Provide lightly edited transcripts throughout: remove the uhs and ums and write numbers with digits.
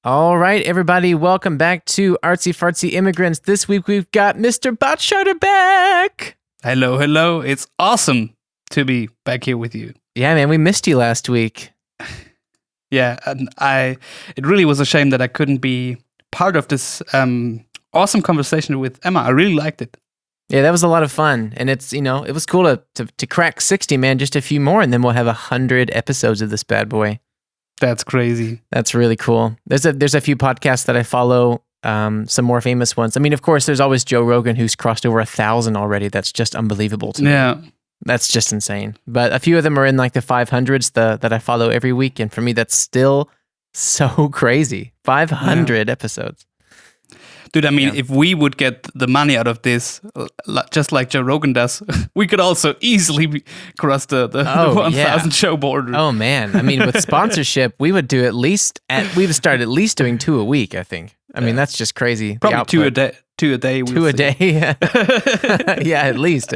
All right, everybody, welcome back to Artsy Fartsy Immigrants. This week we've got Mr. Botcharter back. Hello. It's awesome to be back here with you. Yeah, man, we missed you last week. Yeah, and it really was a shame that I couldn't be part of this awesome conversation with Emma. I really liked it. Yeah, that was a lot of fun. And it was cool to crack 60, man, just a few more, and then we'll have 100 episodes of this bad boy. That's crazy. That's really cool. There's a few podcasts that I follow, some more famous ones. I mean, of course, there's always Joe Rogan, who's crossed over 1,000 already. That's just unbelievable to me. Yeah. That's just insane. But a few of them are in like the 500s that I follow every week. And for me, that's still so crazy. 500 episodes. Dude, I mean, if we would get the money out of this, just like Joe Rogan does, we could also easily cross the 1,000 show border. Oh, man. I mean, with sponsorship, we would do we would start at least doing 2 a week, I think. I mean, that's just crazy. Probably 2 a day. 2 a day. 2 a day. Yeah, at least.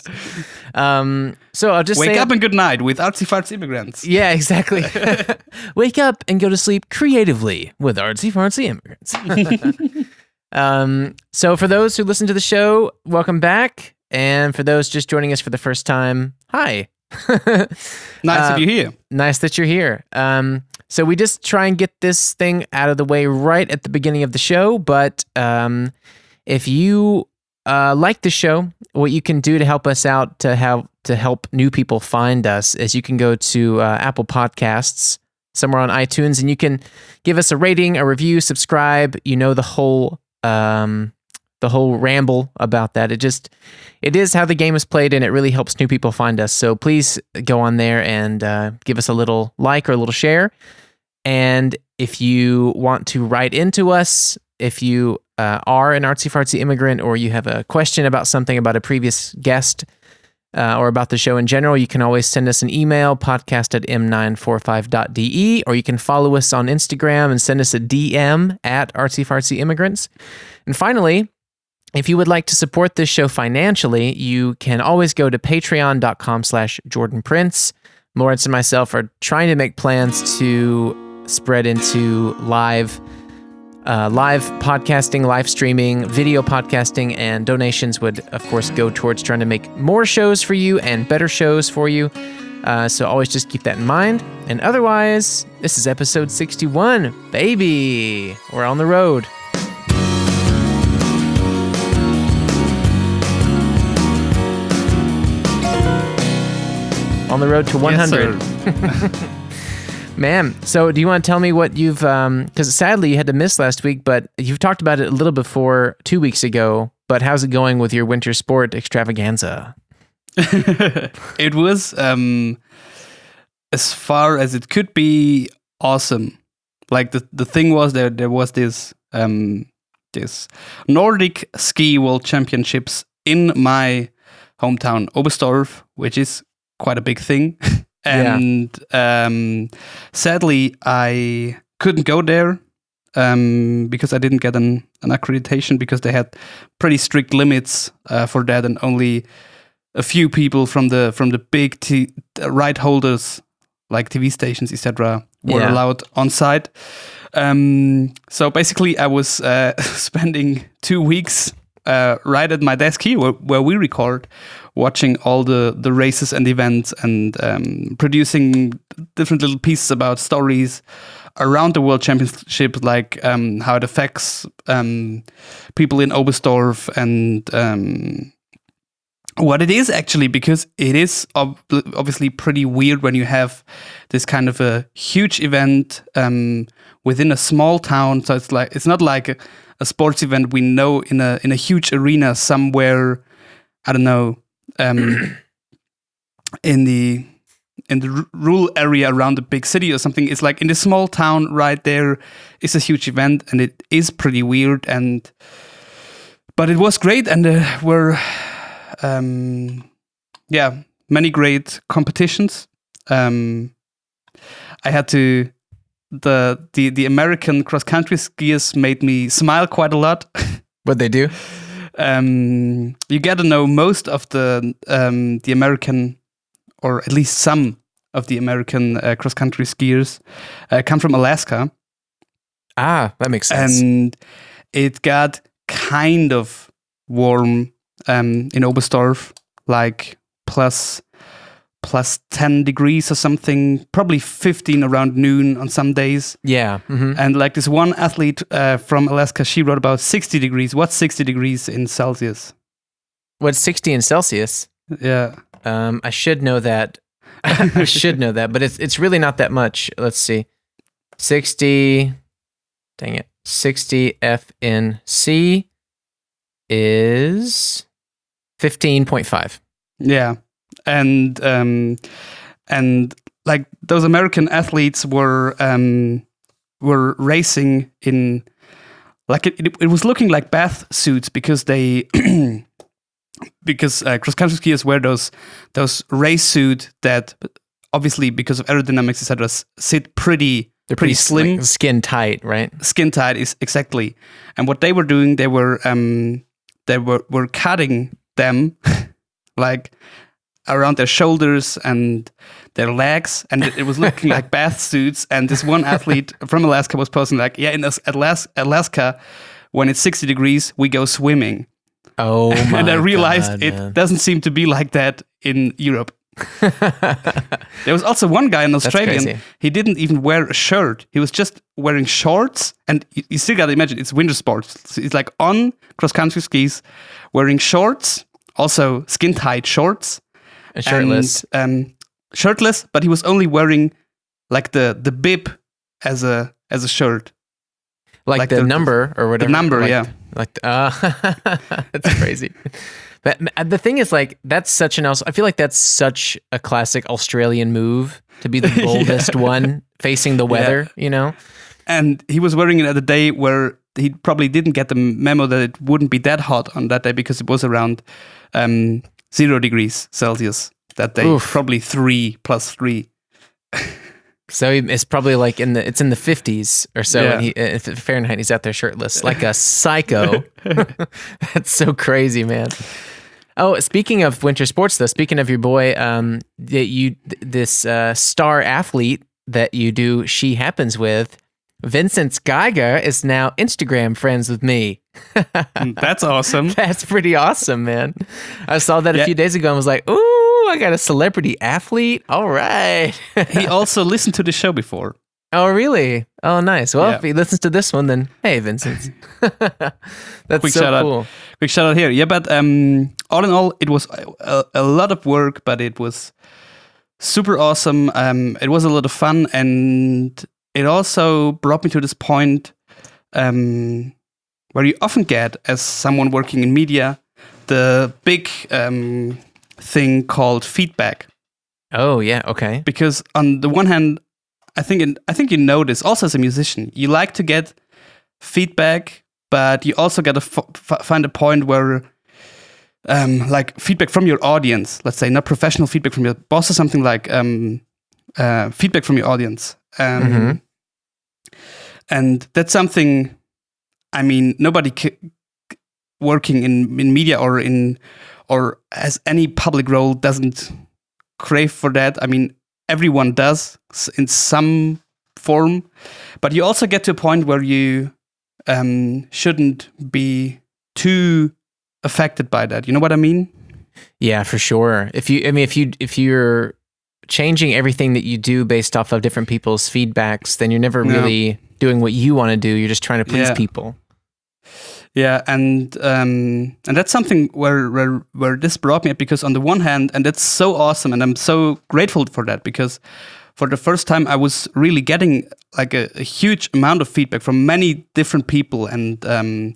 So I'll just wake up and good night with Artsy Fartsy Immigrants. Yeah, exactly. Wake up and go to sleep creatively with Artsy Fartsy Immigrants. So for those who listen to the show, welcome back. And for those just joining us for the first time, hi. Nice that you're here. Nice that you're here. So we just try and get this thing out of the way right at the beginning of the show. But if you like the show, what you can do to help us out to help new people find us is you can go to Apple Podcasts, somewhere on iTunes, and you can give us a rating, a review, subscribe. You know the whole ramble about that. It is how the game is played, and it really helps new people find us. So please go on there and give us a little like or a little share. And if you want to write into us, if you are an Artsy Fartsy immigrant, or you have a question about something about a previous guest, or about the show in general, you can always send us an email, podcast@m945.de, or you can follow us on Instagram and send us a DM at Artsy Fartsy Immigrants. And finally, if you would like to support this show financially, you can always go to patreon.com/Jordan Prince. Lawrence and myself are trying to make plans to spread into live podcasting, live streaming, video podcasting, and donations would, of course, go towards trying to make more shows for you and better shows for you. So always just keep that in mind. And otherwise, this is episode 61, baby. We're on the road. On the road to 100. Yes, Man, so do you want to tell me what you've, because sadly you had to miss last week, but you've talked about it a little before 2 weeks ago, but how's it going with your winter sport extravaganza? It was, as far as it could be, awesome. Like the thing was there was this Nordic Ski World Championships in my hometown, Oberstdorf, which is quite a big thing. And sadly, I couldn't go there because I didn't get an accreditation, because they had pretty strict limits for that, and only a few people from the big right holders, like TV stations, etc., were allowed on site. So basically, I was spending 2 weeks right at my desk here, where we record, watching all the races and events, and producing different little pieces about stories around the World Championship, like how it affects people in Oberstdorf, and what it is actually, because it is obviously pretty weird when you have this kind of a huge event within a small town. So it's not like a sports event we know in a huge arena somewhere, I don't know, in the rural area around the big city or something. It's like in the small town right there is a huge event, and it is pretty weird, but it was great, and there were many great competitions. I had to the American cross country skiers made me smile quite a lot. What'd they do? You get to know most of the American, or at least some of the American cross country skiers come from Alaska. That makes sense. And it got kind of warm in Oberstdorf, like plus 10 degrees or something, probably 15 around noon on some days. Yeah. Mm-hmm. And like this one athlete from Alaska, she wrote about 60 degrees. What's 60 degrees in Celsius? What's 60 in Celsius? Yeah. I should know that. I should know that, but it's really not that much. Let's see. 60. Dang it. 60 FNC is 15.5. Yeah. And like those American athletes were racing in like it was looking like bath suits because they because cross country skiers wear those race suit that obviously because of aerodynamics etc sit pretty. They're pretty slim, like skin tight, right? Skin tight is exactly. And what they were doing, they were cutting them like around their shoulders and their legs, and it was looking like bath suits. And this one athlete from Alaska was posting like, "Yeah, in Alaska, when it's 60 degrees, we go swimming." Oh my! And I realized God, it man. doesn't seem to be like that in Europe. There was also one guy, an Australian, crazy. he didn't even wear a shirt. He was just wearing shorts, and you still gotta imagine, it's winter sports. So it's like on cross-country skis, wearing shorts, also skin-tight shorts. And shirtless. And, shirtless, but he was only wearing like the bib as a shirt. like the number or whatever. The number, like, yeah. Like, that's crazy. But the thing is, like, that's such an I feel like that's such a classic Australian move to be the boldest one facing the weather, you know? And he was wearing it at a day where he probably didn't get the memo that it wouldn't be that hot on that day because it was around 0 degrees Celsius that day. Oof. Probably 3 plus 3. So it's probably like it's in the 50s or so. Yeah. And if Fahrenheit, he's out there shirtless like a psycho. That's so crazy, man. Oh, speaking of winter sports, though, speaking of your boy, this star athlete that you do She Happens with, Vincent Geiger is now Instagram friends with me. That's awesome. That's pretty awesome, man. I saw that a few days ago and was like, ooh, I got a celebrity athlete. All right. He also listened to the show before. Oh, really? Oh, nice. Well, if he listens to this one, then hey, Vincent. That's Quick so shout cool. out. Quick shout out here. Yeah, but all in all, it was a lot of work, but it was super awesome. It was a lot of fun, and it also brought me to this point where you often get, as someone working in media, the big thing called feedback. Oh, yeah. Okay. Because on the one hand, I think you know this also as a musician. You like to get feedback, but you also got to find a point where, like feedback from your audience. Let's say not professional feedback from your boss or something like feedback from your audience. And that's something. I mean, nobody working in media or has any public role doesn't crave for that. I mean, everyone does in some form, but you also get to a point where you shouldn't be too affected by that. You know what I mean? Yeah, for sure. If you're changing everything that you do based off of different people's feedbacks, then you're never really doing what you want to do. You're just trying to please people. Yeah, and that's something where this brought me up, because on the one hand, and that's so awesome, and I'm so grateful for that, because for the first time I was really getting like a huge amount of feedback from many different people and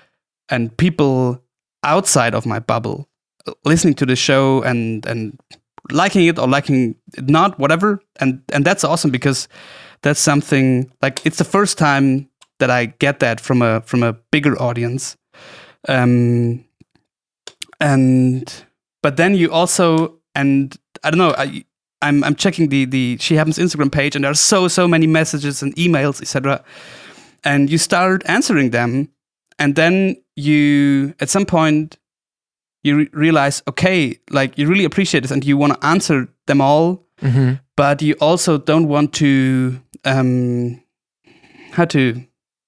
people outside of my bubble listening to the show and liking it or liking it not, whatever, and that's awesome, because that's something like it's the first time that I get that from a bigger audience, but then you also, and I don't know, I'm checking the She Happens Instagram page, and there are so many messages and emails, etc. And you start answering them, and then you at some point you realize, okay, like you really appreciate this, and you want to answer them all, but you also don't want to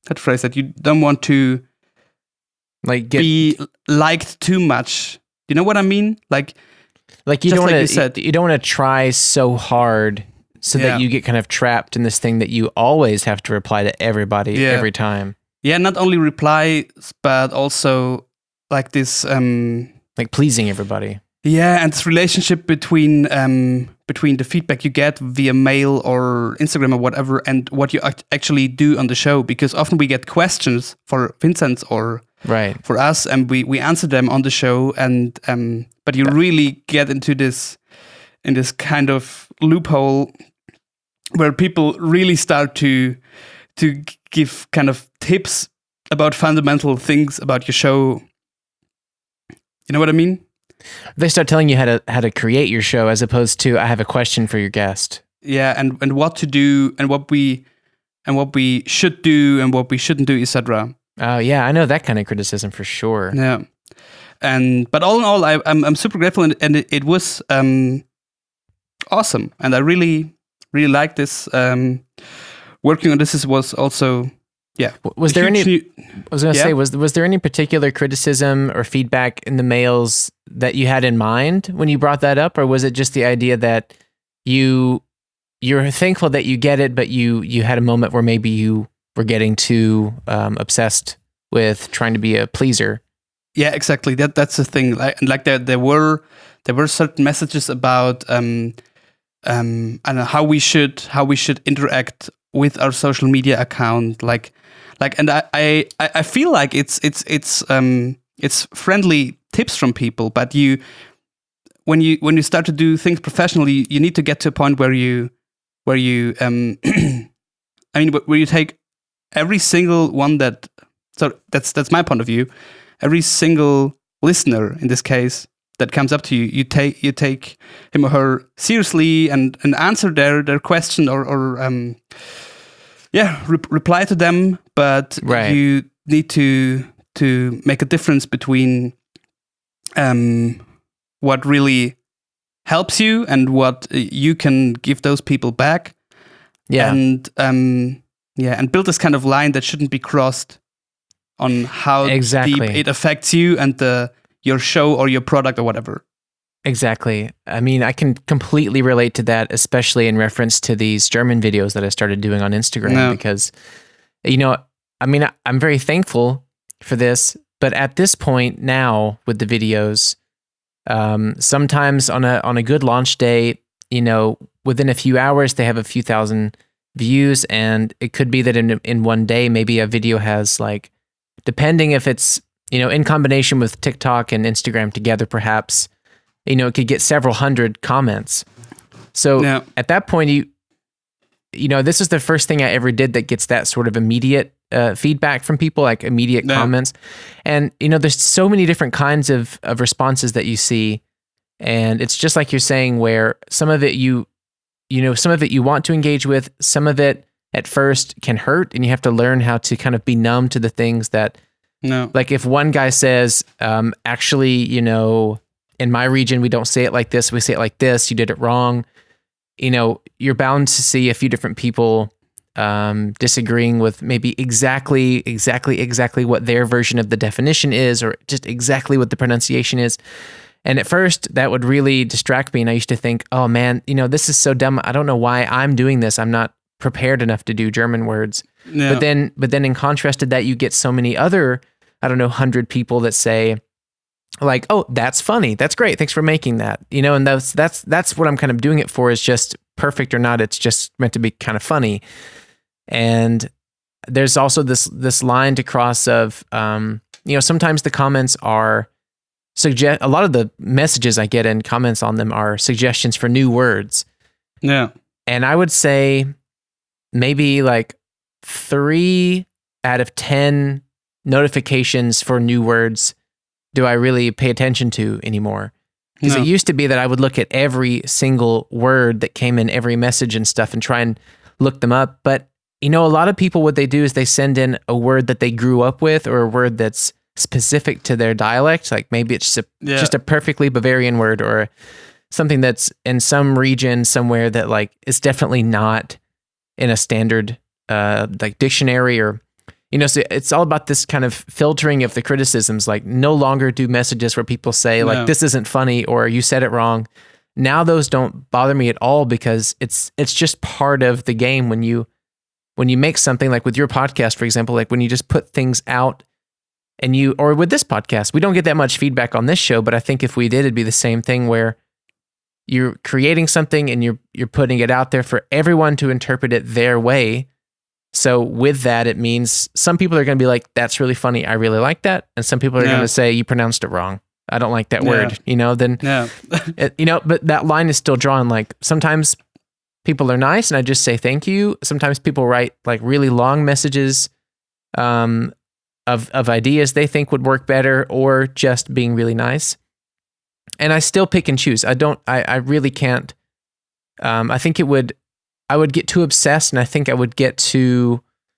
how to phrase that? You don't want to Like be liked too much. You know what I mean? Like you just don't like want you to said. you don't want to try so hard so Yeah. that you get kind of trapped in this thing that you always have to reply to everybody Yeah. every time. Yeah, not only replies, but also like this. Like pleasing everybody. Yeah, and this relationship between the feedback you get via mail or Instagram or whatever, and what you actually do on the show. Because often we get questions for Vincent or Right. for us, and we answer them on the show. And but you really get into this kind of loophole where people really start to give kind of tips about fundamental things about your show. You know what I mean? They start telling you how to create your show as opposed to I have a question for your guest. Yeah, and what to do and what we should do and what we shouldn't do, etc. Oh yeah, I know that kind of criticism for sure. Yeah, but all in all, I'm super grateful, and it was awesome, and I really like this. Working on this was also Was there any? huge I was going to say, was there any particular criticism or feedback in the mails that you had in mind when you brought that up, or was it just the idea that you're thankful that you get it, but you had a moment where maybe you were getting too obsessed with trying to be a pleaser? Yeah, exactly. That's the thing. Like there were certain messages about I don't know, how we should interact with our social media account, and I feel like it's friendly tips from people, but when you start to do things professionally, you need to get to a point where you where you take every single one that's my point of view, every single listener in this case that comes up to you, you take him or her seriously and answer their question or reply to them, but Right. you need to make a difference between what really helps you and what you can give those people back. Yeah. And build this kind of line that shouldn't be crossed on how Exactly. deep it affects you and your show or your product or whatever. Exactly. I mean, I can completely relate to that, especially in reference to these German videos that I started doing on Instagram, because, I mean, I'm very thankful for this, but at this point now with the videos, sometimes on a good launch day, within a few hours, they have a few thousand views, and it could be that in one day, maybe a video has depending if it's, in combination with TikTok and Instagram together, perhaps, it could get several hundred comments. So at that point, this is the first thing I ever did that gets that sort of immediate feedback from people, like immediate comments. And, there's so many different kinds of responses that you see. And it's just like you're saying, where some of it some of it you want to engage with, some of it at first can hurt, and you have to learn how to kind of be numb to the things that, like if one guy says, actually, in my region, we don't say it like this, we say it like this, you did it wrong. You're bound to see a few different people disagreeing with maybe exactly what their version of the definition is, or just exactly what the pronunciation is. And at first, that would really distract me. And I used to think, oh man, this is so dumb. I don't know why I'm doing this. I'm not prepared enough to do German words. Yeah. But then in contrast to that, you get so many other, 100 people that say, like, oh, that's funny. That's great. Thanks for making that. And that's what I'm kind of doing it for, is just perfect or not. It's just meant to be kind of funny. And there's also this line to cross of, sometimes the comments are a lot of the messages I get and comments on them are suggestions for new words. Yeah. And I would say maybe 3 out of 10 notifications for new words do I really pay attention to anymore. Because it used to be that I would look at every single word that came in every message and stuff and try and look them up. But, a lot of people, what they do is they send in a word that they grew up with, or a word that's specific to their dialect. Like maybe it's just a perfectly Bavarian word, or something that's in some region somewhere that is definitely not in a standard dictionary, or So it's all about this kind of filtering of the criticisms. Like, no longer do messages where people say like, this isn't funny, or you said it wrong. Now those don't bother me at all, because it's just part of the game. When you make something, like with your podcast, for example, like when you just put things out, or with this podcast, we don't get that much feedback on this show, but I think if we did, it'd be the same thing, where you're creating something and you're putting it out there for everyone to interpret it their way. So with that, it means some people are going to be like, that's really funny, I really like that. And some people are going to say, you pronounced it wrong, I don't like that word, but that line is still drawn. Like, sometimes people are nice and I just say thank you. Sometimes people write like really long messages of ideas they think would work better, or just being really nice. And I still pick and choose. I really can't. I think I would get too obsessed, and I think I would get too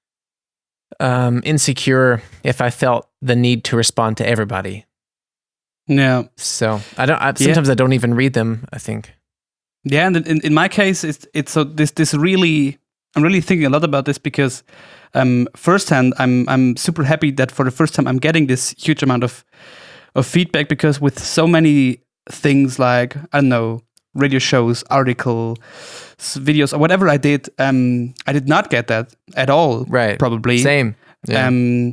insecure if I felt the need to respond to everybody. Yeah. So sometimes I don't even read them, I think. Yeah, and in my case, it's so this really, I'm really thinking a lot about this, because firsthand, I'm super happy that for the first time I'm getting this huge amount of feedback, because with so many things like, I don't know, radio shows, articles, videos, or whatever I did not get that at all. Right. Probably. Same. Yeah.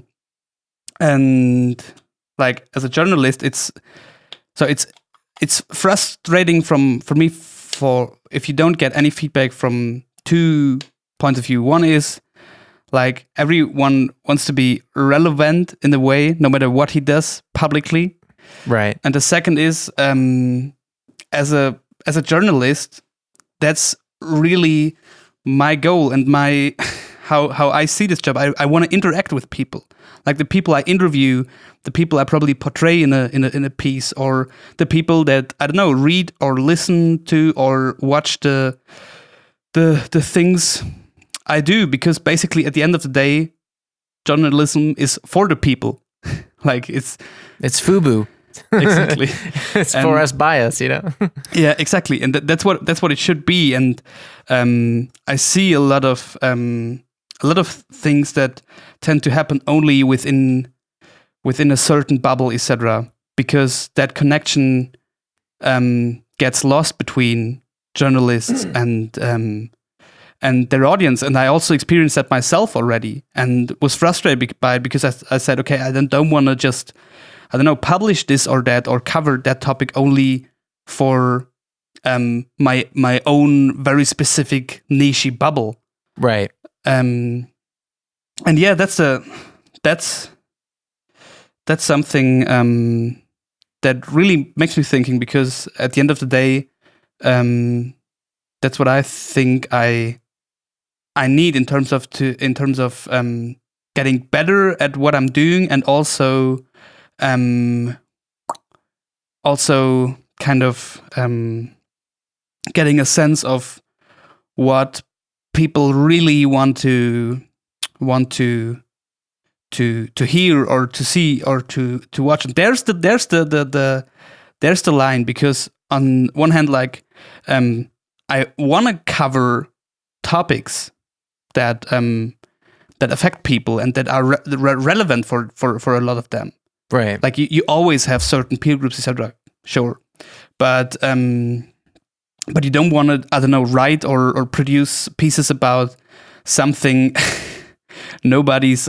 And like, as a journalist, it's frustrating for me if you don't get any feedback from 2 points of view. One is like, everyone wants to be relevant in a way, no matter what he does publicly. Right. And the second is, as a journalist, that's really my goal and my how I see this job. I want to interact with people, like the people I interview, the people I probably portray in a piece, or the people that, I don't know, read or listen to or watch the things I do, because basically at the end of the day, journalism is for the people. Like, it's FUBU. Exactly. It's for us, by us, Yeah, exactly. And that's what it should be. And I see a lot of things that tend to happen only within a certain bubble, etc., because that connection gets lost between journalists and their audience. And I also experienced that myself already, and was frustrated because I said, okay, I don't want to just, I don't know, publish this or that, or cover that topic only for my own very specific niche bubble. Right. And yeah, that's something that really makes me thinking, because at the end of the day, that's what I think I need in terms of getting better at what I'm doing, and also kind of getting a sense of what people really want to hear or to see or to watch. And there's the line, because on one hand, like, I want to cover topics that affect people and that are relevant for a lot of them. Right. Like, you always have certain peer groups, etc. Sure, but you don't want to, I don't know, write or produce pieces about something nobody's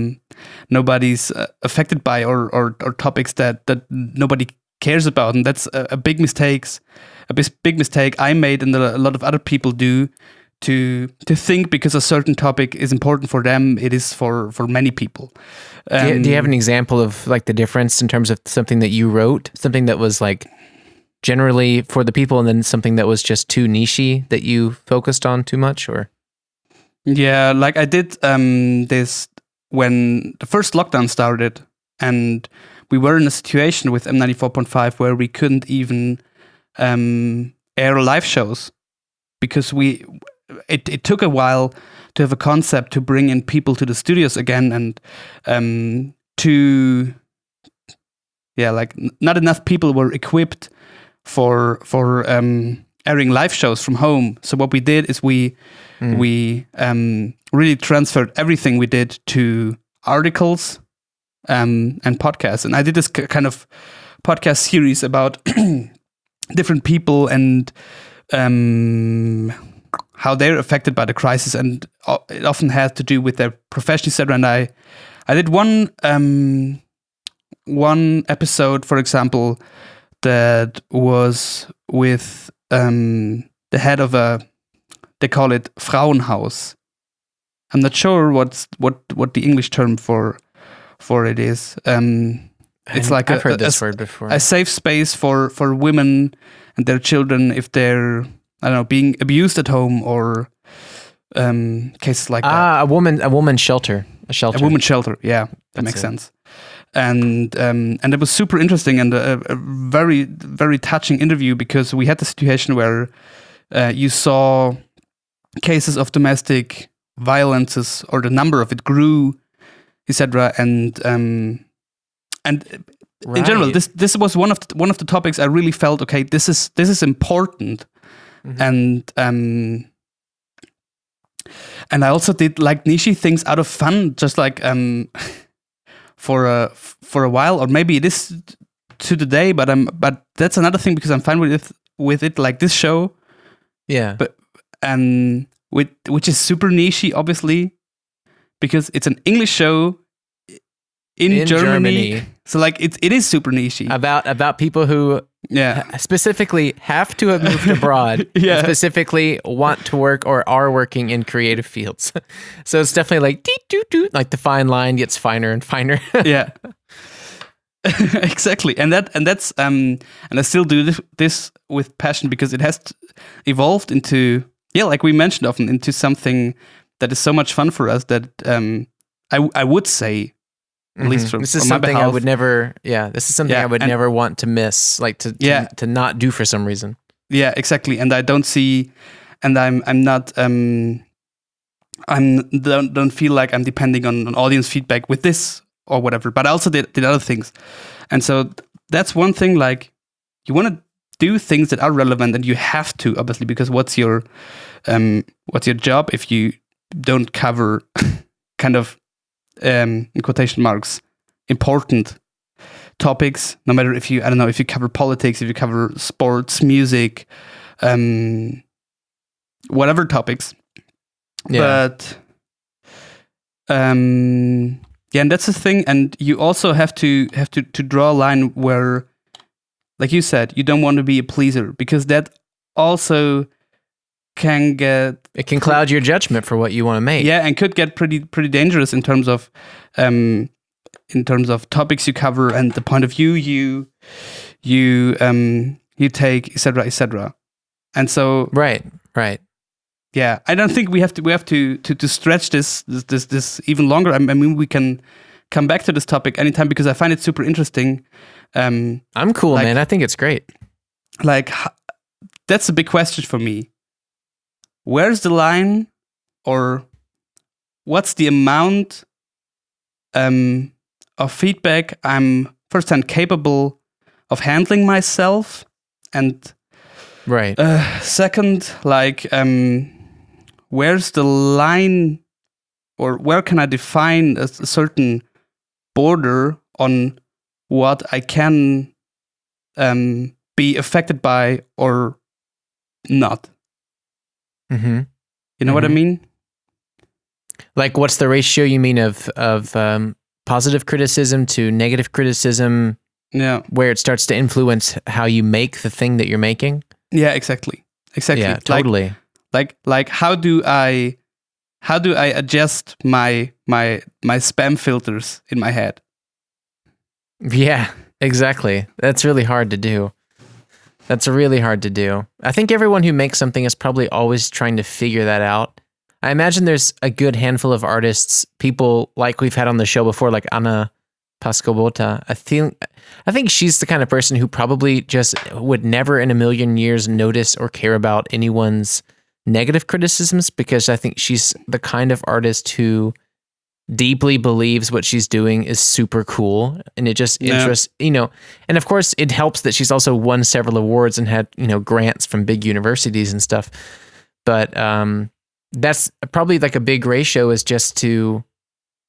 affected by, or topics that nobody cares about. And that's a big mistake I made, and a lot of other people do, to think because a certain topic is important for them, it is for many people. Do you have an example of like the difference in terms of something that you wrote, something that was like generally for the people, and then something that was just too niche-y that you focused on too much? Or yeah, like I did this when the first lockdown started, and we were in a situation with M94.5 where we couldn't even air live shows, because it took a while to have a concept to bring in people to the studios again, and not enough people were equipped for airing live shows from home. So what we did is we really transferred everything we did to articles and podcasts. And I did this kind of podcast series about different people and how they're affected by the crisis, and it often has to do with their profession, etc. And I did one episode, for example, that was with the head of they call it Frauenhaus. I'm not sure what the English term for it is. It's like I've heard this word before. A safe space for women and their children if they're, I don't know, being abused at home, or cases like that. A woman's shelter. A shelter. A woman's shelter. Yeah, that makes sense. And it was super interesting and a very, very touching interview, because we had the situation where you saw cases of domestic violences, or the number of it grew, etc. And in general, this was one of the topics I really felt, okay, this is important. Mm-hmm. And I also did like niche things out of fun, just like for a while, or maybe it is to the day, but that's another thing, because I'm fine with it, like this show. Yeah. But which is super niche, obviously, because it's an English show in Germany. So like it is super niche about people who specifically have to have moved abroad, and specifically want to work or are working in creative fields. So it's definitely like like the fine line gets finer and finer. Yeah. Exactly. And that's and I still do this with passion, because it has evolved into, like we mentioned often, into something that is so much fun for us that I would say, at least this is something I would never. Yeah, this is something I would never want to miss, like to not do for some reason. Yeah, exactly. And I don't see, and I'm not. Don't feel like I'm depending on audience feedback with this or whatever. But I also did other things, and so that's one thing. Like, you want to do things that are relevant, and you have to, obviously, because what's your job if you don't cover kind of in quotation marks important topics, no matter if you cover politics, if you cover sports, music, whatever topics. But and that's the thing. And you also have to draw a line where, like you said, you don't want to be a pleaser, because that also can cloud your judgment for what you want to make. Yeah, and could get pretty dangerous in terms of topics you cover and the point of view you take, etc., etc. And so right. Yeah, I don't think we have to stretch this even longer. I mean, we can come back to this topic anytime, because I find it super interesting. I'm cool, man. I think it's great. Like, that's a big question for me. Where's the line, or what's the amount of feedback I'm firsthand capable of handling myself, and second, like, where's the line, or where can I define a certain border on what I can be affected by or not? Mm-hmm. You know what I mean? Like, what's the ratio you mean of positive criticism to negative criticism? Yeah, where it starts to influence how you make the thing that you're making. Yeah, exactly. Yeah, totally. Like how do I adjust my spam filters in my head? Yeah, exactly. That's really hard to do. I think everyone who makes something is probably always trying to figure that out. I imagine there's a good handful of artists, people like we've had on the show before, like Anna Pascobota. I think she's the kind of person who probably just would never in a million years notice or care about anyone's negative criticisms, because I think she's the kind of artist who deeply believes what she's doing is super cool, and it just interests, and of course it helps that she's also won several awards and had, grants from big universities and stuff. But that's probably like a big ratio, is just to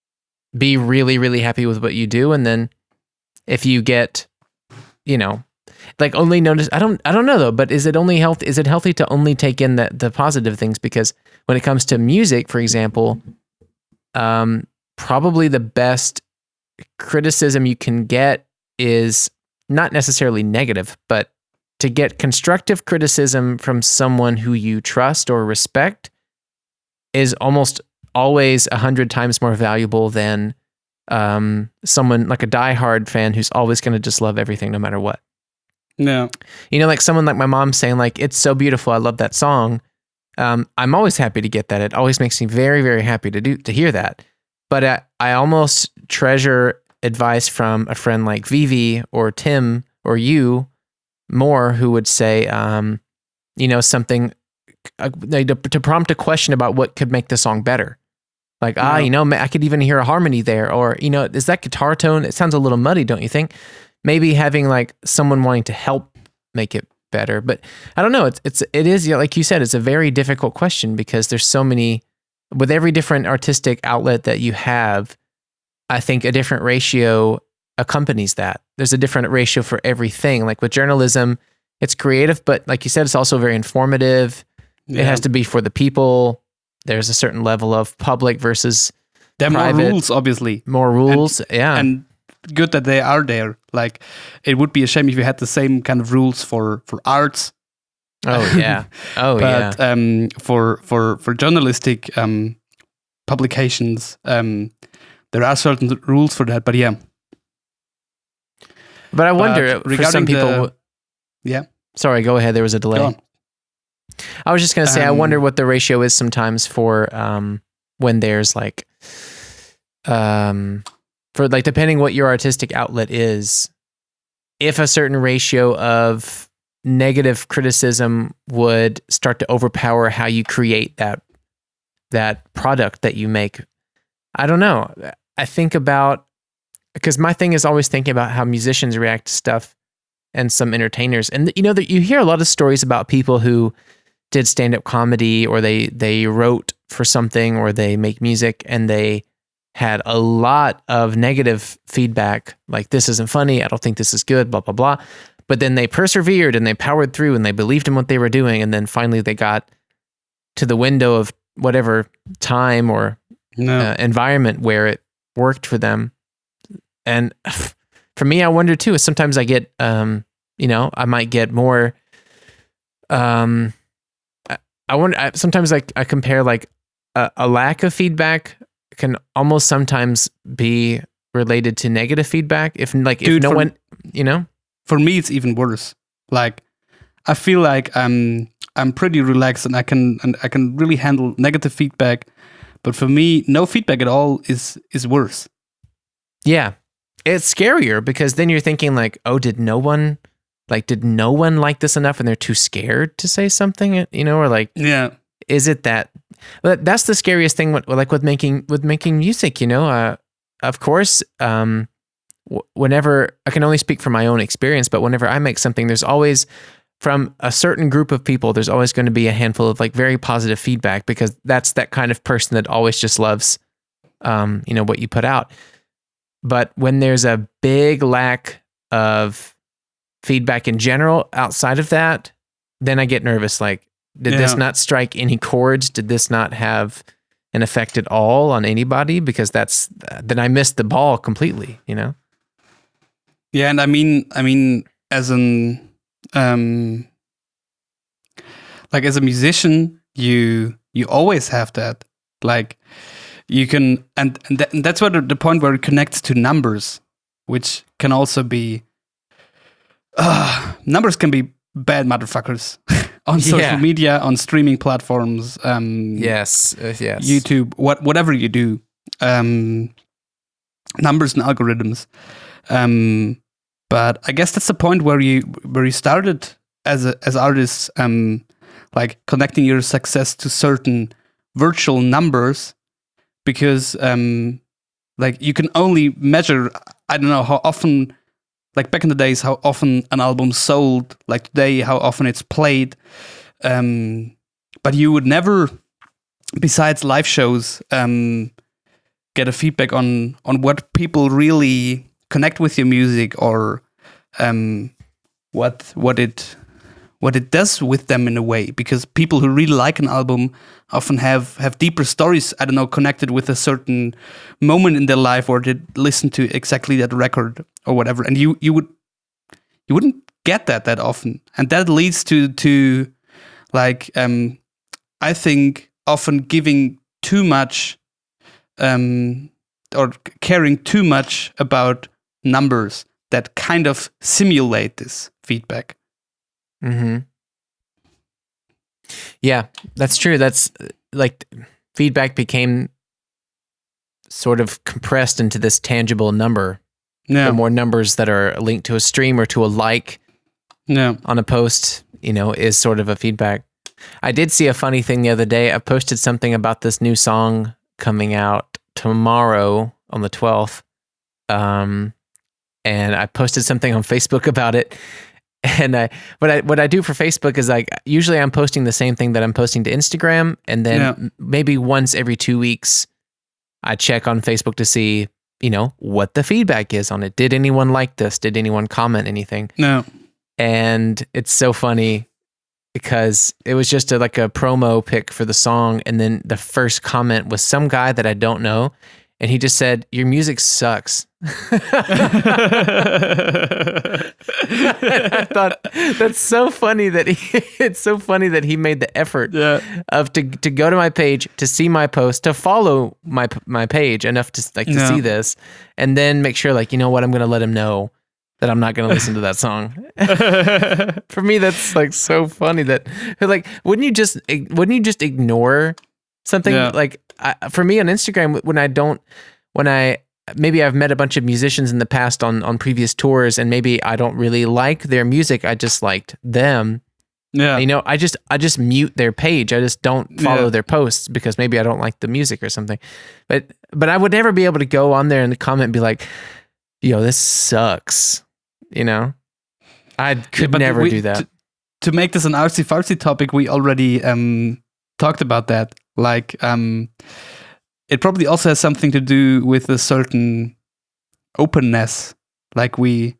be really, really happy with what you do. And then if you get, like only notice, I don't know though, but is it healthy to only take in the positive things? Because when it comes to music, for example, probably the best criticism you can get is not necessarily negative, but to get constructive criticism from someone who you trust or respect is almost always 100 times more valuable than someone like a diehard fan who's always going to just love everything no matter what. Yeah. Like someone like my mom saying like, it's so beautiful, I love that song. I'm always happy to get that. It always makes me very, very happy to hear that. But I almost treasure advice from a friend like Vivi or Tim or you more, who would say, something to prompt a question about what could make the song better. Like, I could even hear a harmony there. Or, is that guitar tone? It sounds a little muddy, don't you think? Maybe having like someone wanting to help make it better. But I don't know. It is like you said, it's a very difficult question because there's so many, with every different artistic outlet that you have, I think a different ratio accompanies that. There's a different ratio for everything. Like with journalism, it's creative, but like you said, it's also very informative. Yeah. It has to be for the people. There's a certain level of public versus there are private. More rules, obviously. More rules, yeah. And good that they are there. Like, it would be a shame if you had the same kind of rules for arts. Oh yeah. But for journalistic publications, there are certain rules for that. But yeah. But I wonder for some people. Yeah. Sorry, go ahead. There was a delay. Go on. I was just going to say, I wonder what the ratio is sometimes for when there's like, for like, depending what your artistic outlet is, if a certain ratio of negative criticism would start to overpower how you create that product that you make. I don't know. I think about, because my thing is always thinking about how musicians react to stuff and some entertainers. And that you hear a lot of stories about people who did stand-up comedy, or they wrote for something, or they make music and they had a lot of negative feedback, like, this isn't funny, I don't think this is good, blah, blah, blah. But then they persevered and they powered through and they believed in what they were doing. And then finally they got to the window of whatever time or environment where it worked for them. And for me, I wonder too, is sometimes I get, I might get more, I wonder, sometimes I compare like a lack of feedback can almost sometimes be related to negative feedback. If no one, For me, it's even worse. Like, I feel like I'm pretty relaxed and I can really handle negative feedback. But for me, no feedback at all is worse. Yeah, it's scarier because then you're thinking like, oh, did no one like this enough and they're too scared to say something, or like, yeah, is it that? But that's the scariest thing with making music, of course, whenever, I can only speak from my own experience, but whenever I make something, there's always, from a certain group of people, there's always going to be a handful of like very positive feedback, because that's that kind of person that always just loves, what you put out. But when there's a big lack of feedback in general outside of that, then I get nervous. Like, did this not strike any chords? Did this not have an effect at all on anybody? Because then I missed the ball completely, Yeah, and I mean, as an like as a musician, you always have that. Like, you can, and that's where the point where it connects to numbers, which can also be numbers can be bad motherfuckers on social media, on streaming platforms. Yes. YouTube, whatever you do, numbers and algorithms. But I guess that's the point where you started as artists, like connecting your success to certain virtual numbers, because like you can only measure, I don't know how often, like back in the days, how often an album sold, like today, how often it's played. But you would never, besides live shows, get a feedback on what people really connect with your music, or what it does with them in a way, because people who really like an album often have deeper stories, I don't know, connected with a certain moment in their life, or they listen to exactly that record or whatever, and you wouldn't get that often, and that leads to like I think often giving too much or caring too much about numbers that kind of simulate this feedback. Mm-hmm. Yeah, that's true. That's like feedback became sort of compressed into this tangible number. Yeah. The more numbers that are linked to a stream or to a like on a post, is sort of a feedback. I did see a funny thing the other day. I posted something about this new song coming out tomorrow on the 12th. And I posted something on Facebook about it. And what I do for Facebook is like, usually I'm posting the same thing that I'm posting to Instagram. And then maybe once every 2 weeks, I check on Facebook to see, what the feedback is on it. Did anyone like this? Did anyone comment anything? No. And it's so funny because it was just like a promo pic for the song. And then the first comment was some guy that I don't know. And he just said, "Your music sucks." I thought that's so funny that it's so funny that he made the effort of to go to my page, to see my post, to follow my page enough to to see this, and then make sure I'm going to let him know that I'm not going to listen to that song. For me, that's so funny that wouldn't you just ignore something for me on Instagram when maybe I've met a bunch of musicians in the past on previous tours, and maybe I don't really like their music. I just liked them. Yeah. I just mute their page. I just don't follow their posts because maybe I don't like the music or something. But I would never be able to go on there and comment and be like, "Yo, this sucks." I could never do that. To make this an artsy-fartsy topic, we already talked about that. It probably also has something to do with a certain openness. We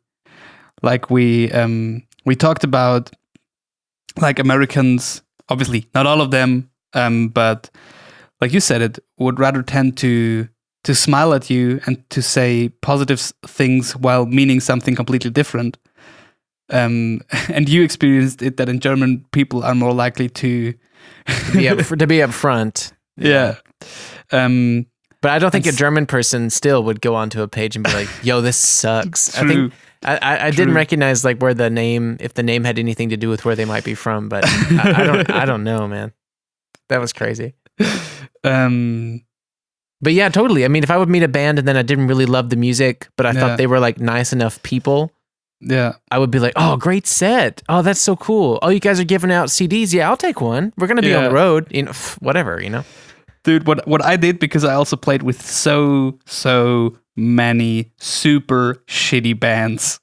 talked about Americans, obviously not all of them, but like you said, it would rather tend to smile at you and to say positive things while meaning something completely different. And you experienced it that in German, people are more likely to be upfront. Yeah. But I don't think a German person still would go onto a page and be like, "Yo, this sucks." True. I think I didn't recognize where the name, if the name had anything to do with where they might be from, but I don't know, man. That was crazy. But yeah, totally. I mean, if I would meet a band and then I didn't really love the music, but I thought they were nice enough people, I would be like, "Oh, great set. Oh, that's so cool. Oh, you guys are giving out CDs. Yeah, I'll take one. We're gonna be on the road. Whatever, Dude, what I did, because I also played with so many super shitty bands,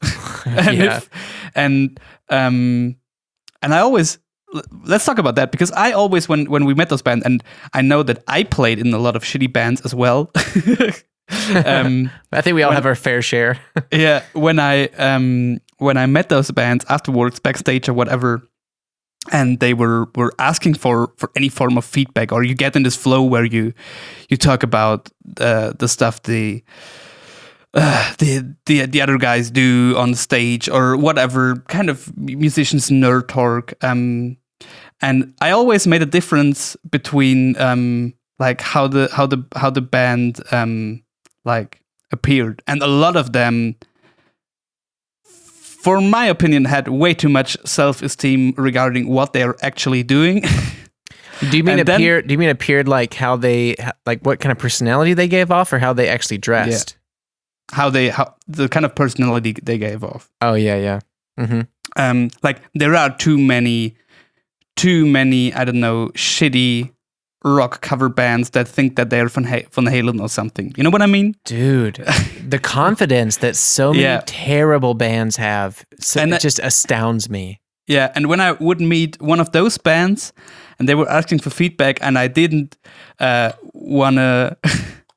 and I always, let's talk about that, because I always, when we met those bands, and I know that I played in a lot of shitty bands as well. I think we all have our fair share. Yeah, when I met those bands afterwards, backstage or whatever, and they were asking for any form of feedback, or you get in this flow where you talk about the stuff the other guys do on stage, or whatever kind of musicians nerd talk. And I always made a difference between how the band appeared, and a lot of them, for my opinion, had way too much self-esteem regarding what they're actually doing. Do you mean appeared? Do you mean appeared how they what kind of personality they gave off, or how they actually dressed? Yeah. How the kind of personality they gave off. Oh yeah. Mm-hmm. There are too many, I don't know, shitty rock cover bands that think that they're Van Halen or something. You know what I mean? Dude, the confidence that so many terrible bands have, it just astounds me. Yeah, and when I would meet one of those bands and they were asking for feedback, and I didn't wanna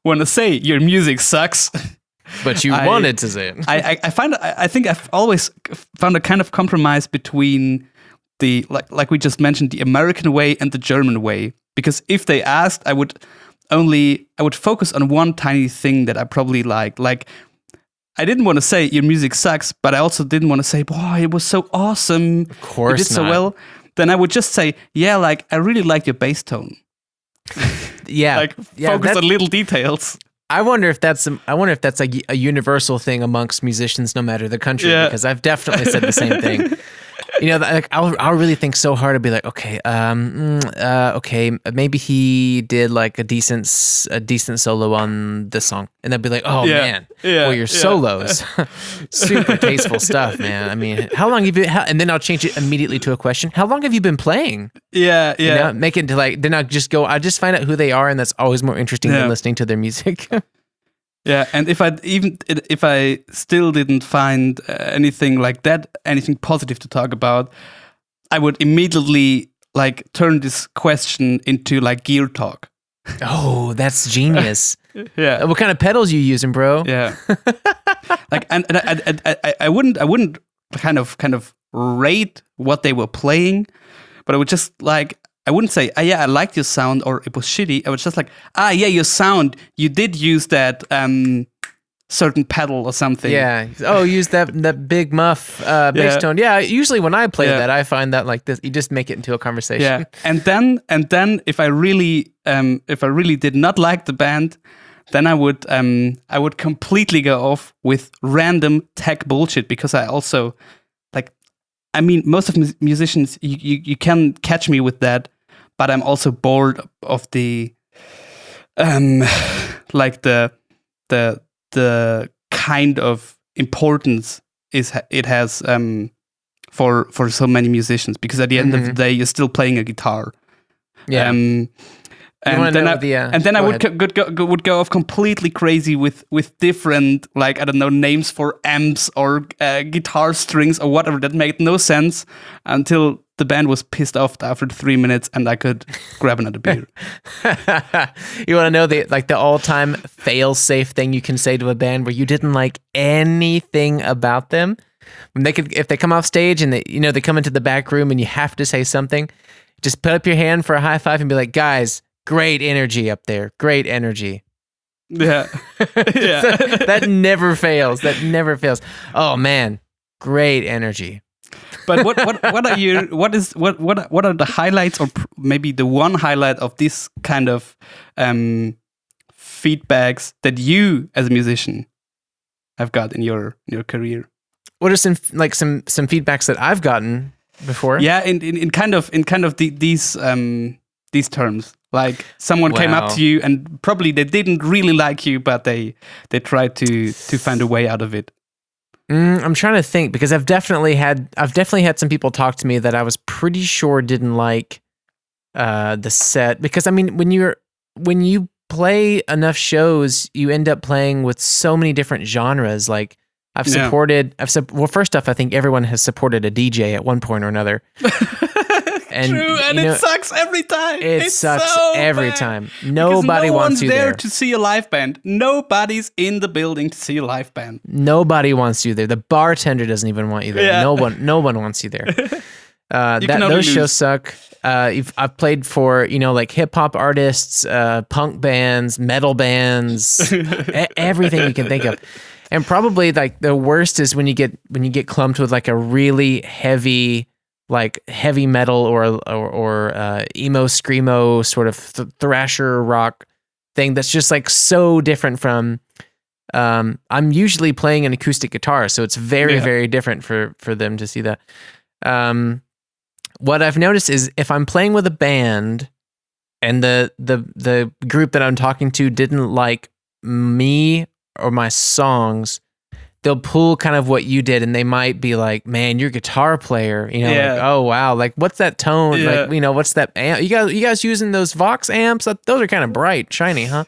want to say your music sucks. But you wanted to say it. I think I've always found a kind of compromise between the like we just mentioned, the American way and the German way. Because if they asked, I would focus on one tiny thing that I probably liked. Like, I didn't want to say your music sucks, but I also didn't want to say, boy, it was so awesome. Of course, you did so well. Then I would just say, yeah, like I really like your bass tone. Yeah, like focus on little details. I wonder if that's a universal thing amongst musicians, no matter the country. Yeah. Because I've definitely said the same thing. You know, like I'll really think so hard to be like, okay, okay, maybe he did like a decent solo on this song, and they'll be like, oh man, well your solos, super tasteful stuff, man. I mean, how long have you? And then I'll change it immediately to a question: how long have you been playing? Yeah. You know, make it into like then I just find out who they are, and that's always more interesting than listening to their music. Yeah, and if I still didn't find anything like that, anything positive to talk about, I would immediately like turn this question into like gear talk. Oh, that's genius. Yeah. What kind of pedals you using, bro? Yeah. Like and I wouldn't kind of rate what they were playing, but I would just like. I wouldn't say, yeah, I liked your sound or it was shitty. I was just like, yeah, your sound, you did use that certain pedal or something. Yeah. Oh, use that big muff bass tone. Yeah, usually when I play that, I find that like this, you just make it into a conversation. Yeah. And then if I really did not like the band, then I would completely go off with random tech bullshit because I also I mean, most of musicians, you can catch me with that, but I'm also bored of the, like the kind of importance it has for so many musicians. Because at the end of the day, you're still playing a guitar. Yeah. And then I would go off completely crazy with different, like, I don't know, names for amps or guitar strings or whatever that made no sense until the band was pissed off after 3 minutes and I could grab another beer. You want to know the all-time fail-safe thing you can say to a band where you didn't like anything about them? When if they come off stage and they come into the back room and you have to say something, just put up your hand for a high five and be like, guys, great energy up there. Great energy. Yeah. Yeah. That never fails. That never fails. Oh man, great energy. But what are the highlights or maybe the one highlight of this kind of feedbacks that you as a musician have got in your career? What are some feedbacks that I've gotten before? Yeah, in kind of these terms. Like someone came up to you and probably they didn't really like you, but they tried to find a way out of it. I'm trying to think because I've definitely had some people talk to me that I was pretty sure didn't like the set, because I mean when you play enough shows, you end up playing with so many different genres. Like first off, I think everyone has supported a DJ at one point or another. And, true, and it sucks every time. It sucks so every bad. Time. Nobody wants you there. No one's there to see a live band. Nobody's in the building to see a live band. Nobody wants you there. The bartender doesn't even want you there. Yeah. No one wants you there. Those shows suck. I've played for like hip hop artists, punk bands, metal bands, everything you can think of. And probably like the worst is when you get clumped with like a really heavy metal or emo screamo sort of thrasher rock thing that's just like so different from. I'm usually playing an acoustic guitar, so it's very very different for them to see that. What I've noticed is if I'm playing with a band and the group that I'm talking to didn't like me or my songs, they'll pull kind of what you did and they might be like, man, your guitar player, like, oh wow, like what's that tone? Like, what's that amp? You guys using those Vox amps? Those are kind of bright, shiny, huh?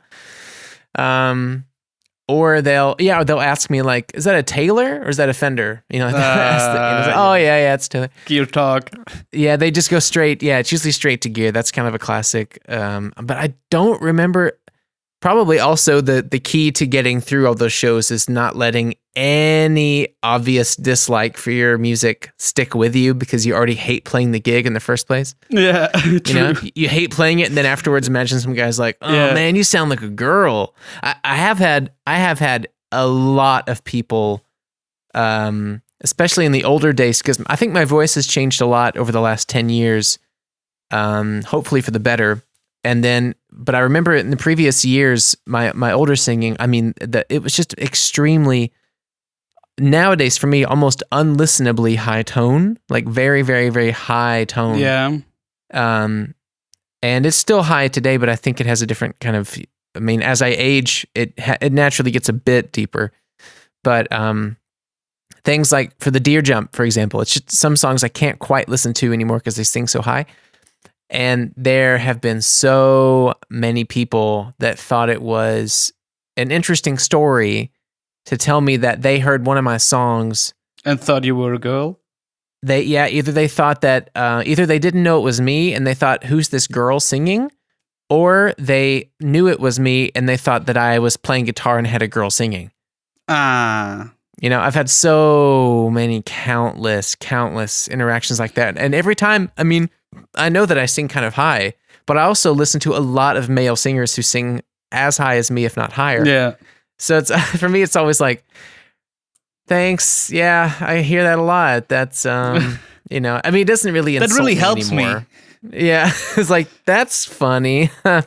Or they'll ask me like, is that a Taylor or is that a Fender? Oh yeah, it's Taylor. Gear talk. Yeah, they just go straight. Yeah, it's usually straight to gear. That's kind of a classic. But I don't remember. probably also the key to getting through all those shows is not letting any obvious dislike for your music stick with you because you already hate playing the gig in the first place. Yeah, true. You know, you hate playing it, and then afterwards, imagine some guys like, "Oh man, you sound like a girl." I have had a lot of people, especially in the older days, because I think my voice has changed a lot over the last 10 years, hopefully for the better. And then, but I remember in the previous years, my older singing, I mean, it was just extremely, nowadays for me, almost unlistenably high tone, like very, very, very high tone. Yeah. And it's still high today, but I think it has a different kind of, I mean, as I age, it naturally gets a bit deeper. But things like for the Deer Jump, for example, it's just some songs I can't quite listen to anymore because they sing so high. And there have been so many people that thought it was an interesting story to tell me that they heard one of my songs and thought you were a girl. Either they thought that either they didn't know it was me and they thought, who's this girl singing? Or they knew it was me and they thought that I was playing guitar and had a girl singing. You know, I've had so many countless interactions like that. And every time, I mean, I know that I sing kind of high, but I also listen to a lot of male singers who sing as high as me, if not higher. Yeah. So it's for me, it's always like, thanks. Yeah, I hear that a lot. That's you know, I mean, it doesn't really insult that really me helps anymore. me. Yeah, it's like, that's funny. I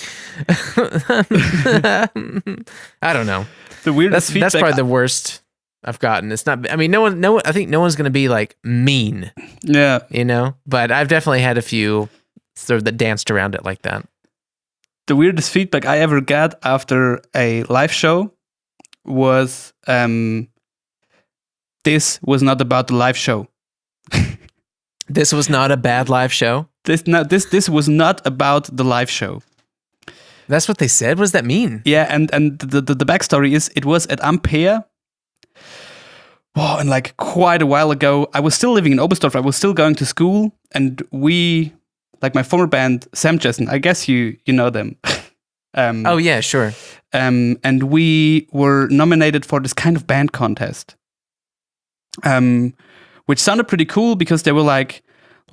don't know. The weirdest feedback. That's probably the worst I've gotten. It's not, I mean, no one, I think no one's going to be like mean. Yeah. You know, but I've definitely had a few sort of that danced around it like that. The weirdest feedback I ever got after a live show was, this was not about the live show. This was not a bad live show? This was not about the live show. That's what they said? What does that mean? Yeah, and the backstory is it was at Ampere. Wow, and like quite a while ago, I was still living in Oberstdorf. I was still going to school, and we, like my former band, Samjessen, I guess you know them. Oh yeah, sure. And we were nominated for this kind of band contest, which sounded pretty cool because there were like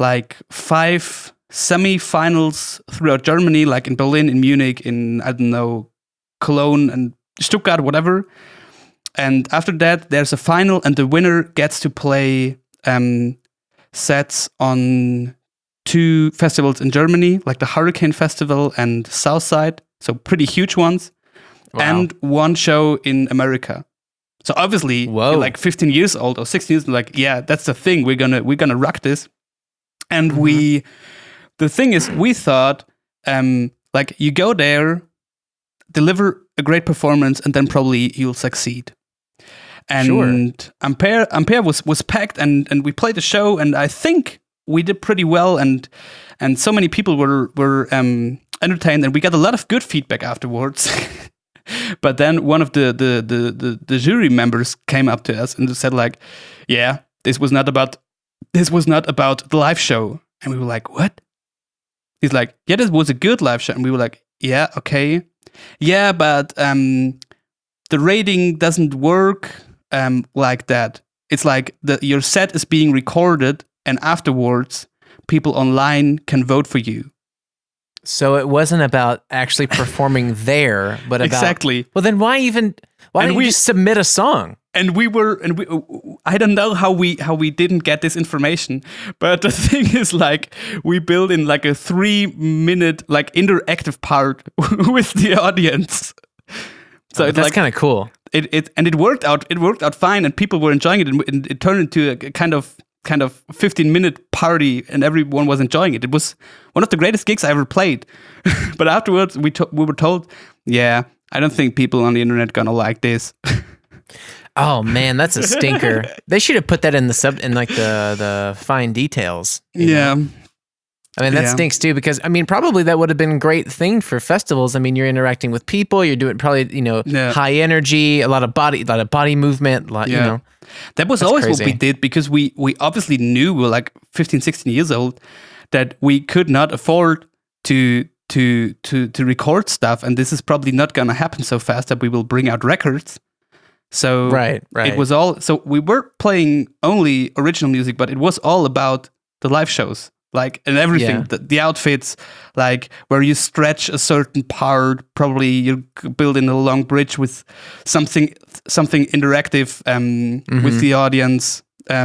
5 semi-finals throughout Germany, like in Berlin, in Munich, in, I don't know, Cologne and Stuttgart, whatever. And after that, there's a final, and the winner gets to play sets on 2 festivals in Germany, like the Hurricane Festival and Southside, so pretty huge ones, wow. And 1 show in America. So obviously, you're like 15 years old or 16 years, like, yeah, that's the thing. We're gonna rock this. And the thing is, we thought, like, you go there, deliver a great performance, and then probably you'll succeed. And sure. Ampere was packed, and we played the show, and I think we did pretty well, and so many people were entertained, and we got a lot of good feedback afterwards. But then one of the jury members came up to us and said, like, yeah, this was not about the live show. And we were like, what? He's like, yeah, this was a good live show. And we were like, yeah, okay. Yeah, but the rating doesn't work like that. It's like your set is being recorded, and afterwards, people online can vote for you. So it wasn't about actually performing there, but about... Exactly. Well, then why didn't you just submit a song? And we I don't know how we didn't get this information, but the thing is, like, we built in like a 3-minute like interactive part with the audience. So it's that's like, kind of cool. It worked out. It worked out fine, and people were enjoying it, and it turned into a kind of 15-minute party, and everyone was enjoying it. It was one of the greatest gigs I ever played. But afterwards, we were told, yeah, I don't think people on the internet gonna like this. Oh man, that's a stinker. They should have put that in the fine details. Yeah. Know? I mean, that stinks too, because I mean, probably that would have been a great thing for festivals. I mean, you're interacting with people, you're doing probably, high energy, a lot of body movement, you know. That was always crazy. What we did, because we obviously knew, we were like 15, 16 years old, that we could not afford to to record stuff, and this is probably not gonna happen so fast that we will bring out records. So right. It was all, so we were playing only original music, but it was all about the live shows, like, and everything, the outfits, like where you stretch a certain part, probably you're building a long bridge with something interactive with the audience.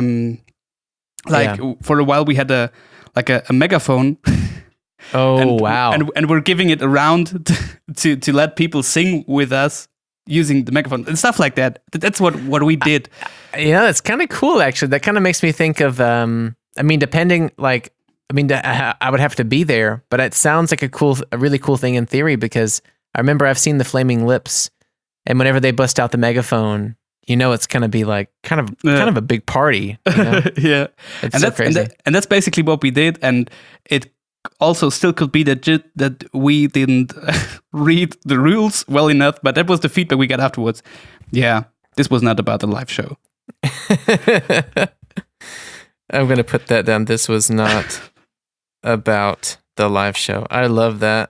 For a while we had a megaphone. Oh, wow. And we're giving it around to let people sing with us using the megaphone and stuff like that. That's what we did. That's kind of cool, actually. That kind of makes me think of, I would have to be there, but it sounds like a really cool thing in theory, because I remember I've seen the Flaming Lips, and whenever they bust out the megaphone, it's going to be like kind of a big party. Yeah. It's so crazy. And that's basically what we did. And it also still could be that we didn't read the rules well enough, but that was the feedback we got afterwards. Yeah, this was not about the live show. I'm going to put that down. This was not about the live show. I love that.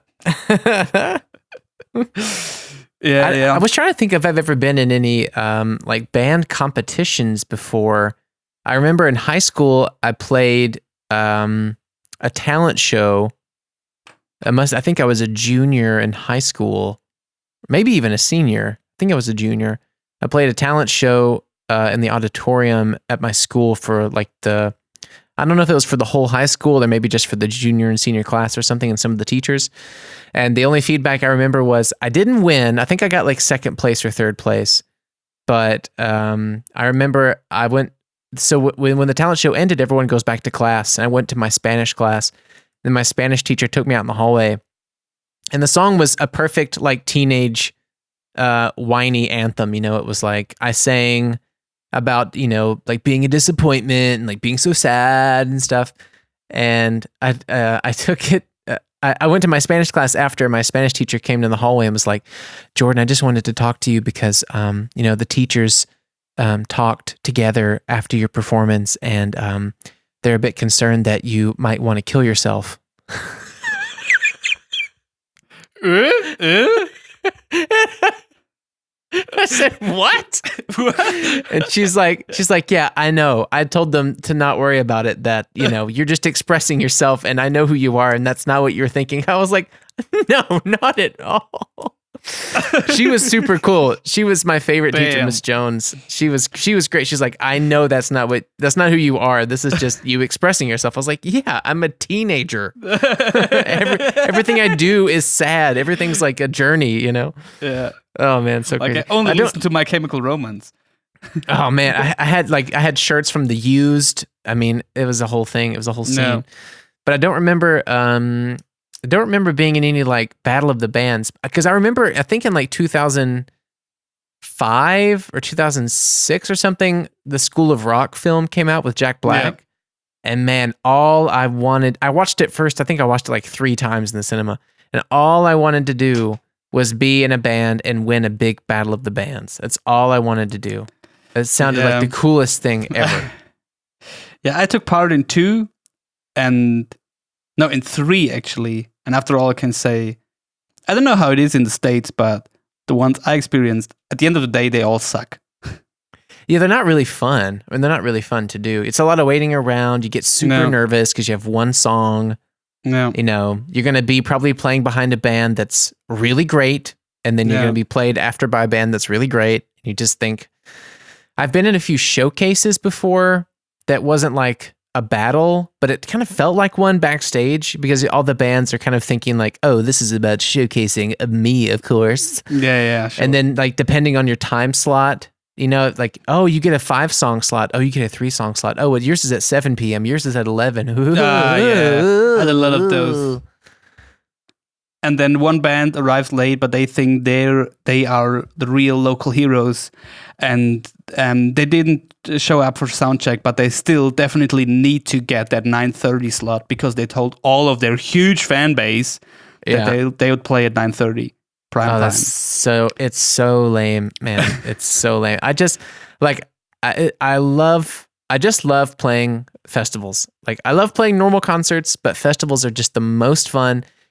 I was trying to think if I've ever been in any like band competitions before. I remember in high school I played a talent show. I think I was a junior in high school, maybe even a senior. I think I was a junior. I played a talent show in the auditorium at my school for like I don't know if it was for the whole high school or maybe just for the junior and senior class or something, and some of the teachers. And the only feedback I remember was I didn't win. I think I got like second place or third place. But I remember I went, so when the talent show ended, everyone goes back to class. And I went to my Spanish class. And my Spanish teacher took me out in the hallway. And the song was a perfect like teenage whiny anthem. It was like I sang about, like being a disappointment and like being so sad and stuff. And I took it. I went to my Spanish class after. My Spanish teacher came in the hallway and was like, "Jordan, I just wanted to talk to you because, the teachers talked together after your performance, and they're a bit concerned that you might want to kill yourself." I said, "What?" And she's like, "Yeah, I know. I told them to not worry about it, that, you're just expressing yourself, and I know who you are, and that's not what you're thinking." I was like, "No, not at all." She was super cool. She was my favorite teacher, Miss Jones. She was great. She's like, "I know that's not who you are. This is just you expressing yourself." I was like, "Yeah, I'm a teenager. Everything I do is sad. Everything's like a journey, Yeah. Oh man, so crazy. I only listen to My Chemical Romance. Oh man, I had shirts from The Used. I mean, it was a whole thing. It was a whole scene. No. But I don't remember. I don't remember being in any like Battle of the Bands, because I think in like 2005 or 2006 or something, the School of Rock film came out with Jack Black. Yeah. And man, I watched it first. I think I watched it like 3 times in the cinema, and all I wanted to do was be in a band and win a big Battle of the Bands. That's all I wanted to do. It sounded like the coolest thing ever. Yeah, I took part in 2 in 3 actually. And after all, I can say, I don't know how it is in the States, but the ones I experienced, at the end of the day, they all suck. Yeah, they're not really fun. I mean, they're not really fun to do. It's a lot of waiting around. You get super nervous because you have one song. No. You're going to be probably playing behind a band that's really great, and then you're going to be played after by a band that's really great. You just think, I've been in a few showcases before that wasn't like a battle, but it kind of felt like one backstage, because all the bands are kind of thinking like, "Oh, this is about showcasing me, of course." Yeah, sure. And then like depending on your time slot, like, oh, you get a 5-song slot. Oh, you get a 3-song slot. Oh, well, yours is at 7 p.m. Yours is at 11. Yeah. I had a lot of those. And then one band arrives late, but they think they are the real local heroes, and they didn't show up for soundcheck, but they still definitely need to get that 9:30 slot, because they told all of their huge fan base that they would play at 9:30. Prime time. It's so lame, man. It's so lame. I just like I just love playing festivals. Like, I love playing normal concerts, but festivals are just the most fun.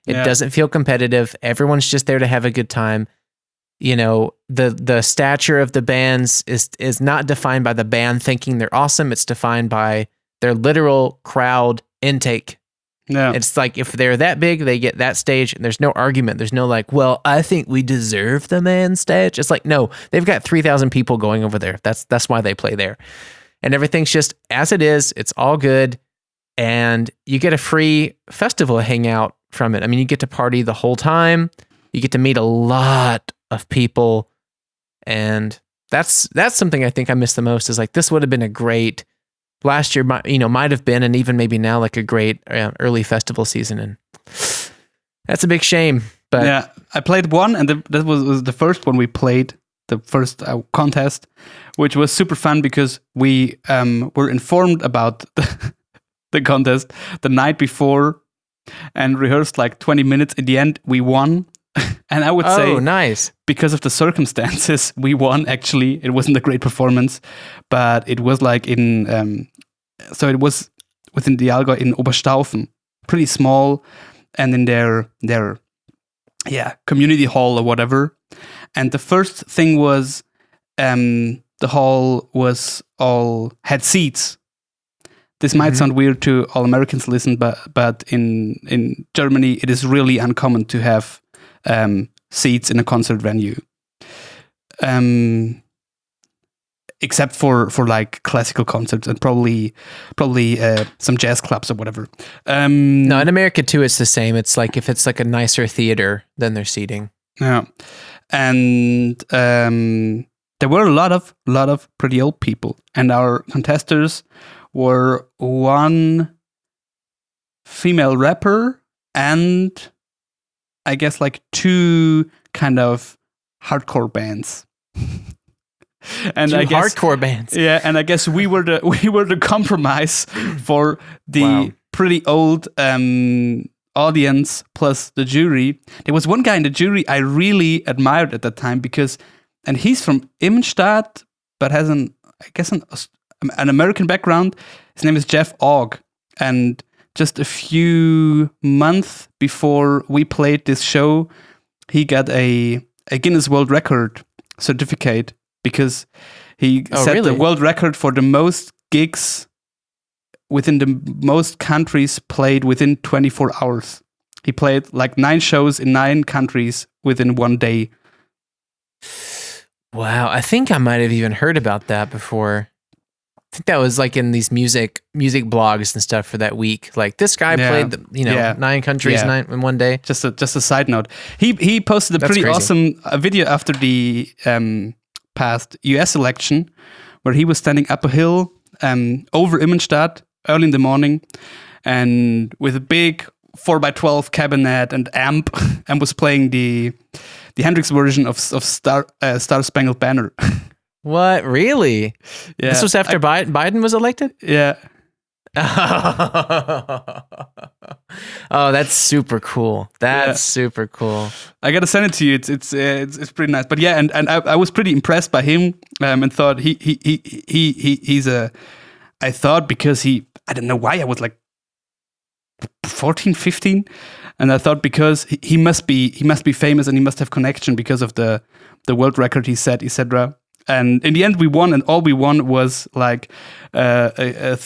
It doesn't feel competitive. Everyone's just there to have a good time. You know, the stature of the bands is not defined by the band thinking they're awesome. It's defined by their literal crowd intake. Yeah. It's like if they're that big, they get that stage, and there's no argument. There's no like, well, I think we deserve the main stage. It's like, no, they've got 3,000 people going over there. That's why they play there. And everything's just as it is. It's all good. And you get a free festival hangout from it. I mean, you get to party the whole time. You get to meet a lot of people. And that's something I think I miss the most, is like, this would have been a great last year, might have been, and even maybe now, like a great early festival season. And that's a big shame. But yeah, I played one, and that was the first one we played, the first contest, which was super fun because we were informed about the contest the night before and rehearsed like 20 minutes. In the end, we won. And I would say, nice. Because of the circumstances, we won. Actually, it wasn't a great performance, but it was like so it was within the Allgäu in Oberstaufen, pretty small, and in their community hall or whatever. And the first thing was, the hall had seats. This might sound weird to all Americans listen, but in Germany, it is really uncommon to have seats in a concert venue, except for like classical concerts and probably some jazz clubs or whatever. No, in America too, it's the same. It's like if it's like a nicer theater, then they're seating. Yeah, and there were a lot of pretty old people, and our contestants were one female rapper and I guess like two kind of hardcore bands. And two I guess hardcore bands. Yeah, and I guess we were the compromise for the pretty old audience plus the jury. There was one guy in the jury I really admired at that time and he's from Immenstadt, but has an American background. His name is Jeff Ogg, and just a few months before we played this show, he got a Guinness World Record certificate because he set the world record for the most gigs within the most countries played within 24 hours. He played like 9 shows in 9 countries within one day. Wow, I think I might have even heard about that before. I think that was like in these music blogs and stuff for that week. Like this guy played 9 countries in one day. Just a side note. He posted a pretty awesome video after the past US election, where he was standing up a hill over Immenstadt early in the morning, and with a big 4x12 cabinet and amp, and was playing the Hendrix version of Star Spangled Banner. What? Really? Yeah. This was after Biden was elected? Yeah. Oh, that's super cool. That's super cool. I gotta send it to you. It's pretty nice. But yeah, and I was pretty impressed by him, and thought he's a. I thought because I don't know why I was like 14, 15, and I thought because he must be famous and he must have connection because of the world record he set, etc. And in the end, we won, and all we won was like a